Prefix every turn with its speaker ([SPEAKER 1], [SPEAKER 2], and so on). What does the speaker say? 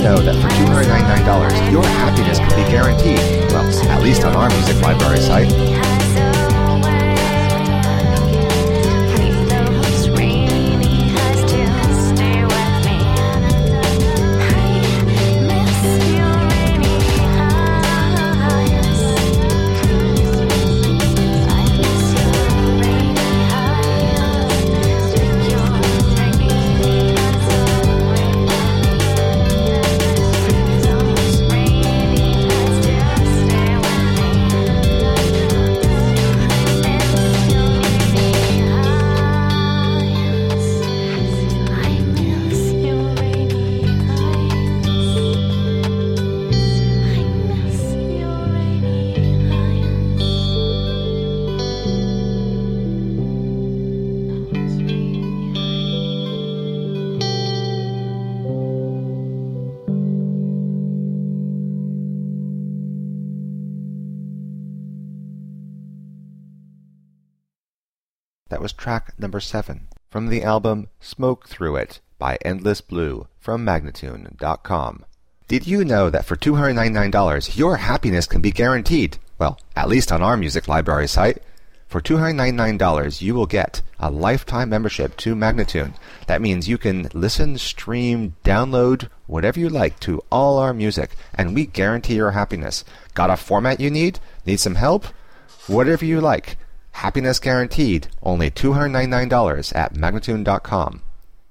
[SPEAKER 1] know that for $299, your happiness can be guaranteed? Well, at least on our music library site. That was track number 7 from the album Smoke Through It by Endless Blue from Magnatune.com. Did you know that for $299, your happiness can be guaranteed? Well, at least on our music library site. For $299, you will get a lifetime membership to Magnatune. That means you can listen, stream, download, whatever you like to all our music, and we guarantee your happiness. Got a format you need? Need some help? Whatever you like. Happiness guaranteed. Only $299 at Magnatune.com.